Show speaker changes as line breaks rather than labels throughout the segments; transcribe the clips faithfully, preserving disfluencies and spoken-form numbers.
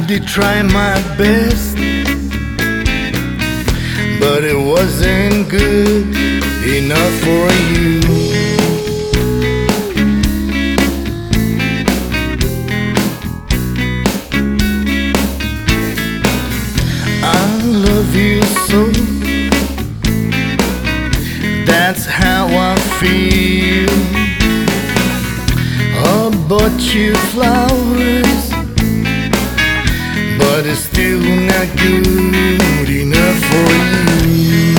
did try my best, but it wasn't good enough for you. I love you so, that's how I feel. I bought you flowers, but it's still not good enough for you.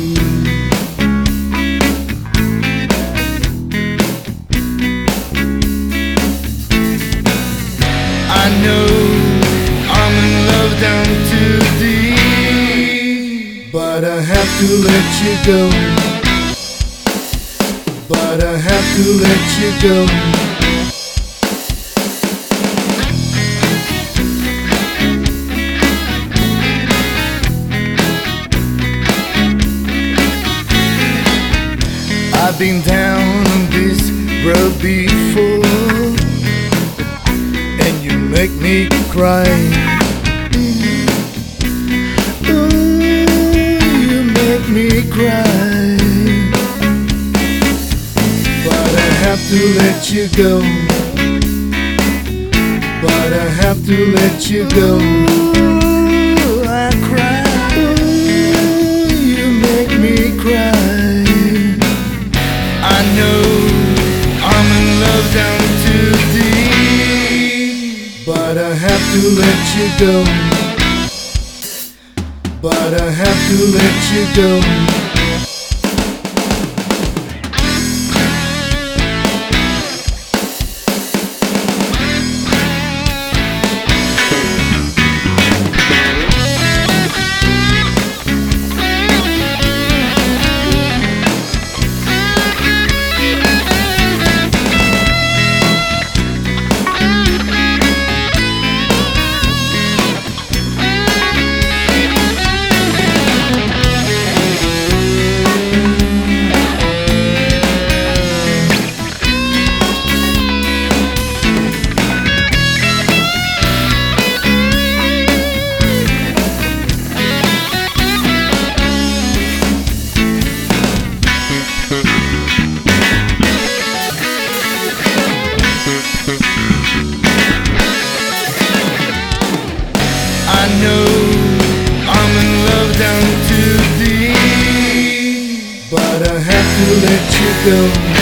I know I'm in love down too deep, but I have to let you go. But I have to let you go. I've been down on this road before, and you make me cry. Ooh, you make me cry. But I have to let you go. But I have to let you go. Ooh, I cry. Ooh, you make me cry. I know I'm in love down too deep, but I have to let you go. But I have to let you go. I know I'm in love down too deep, but I have to let you go.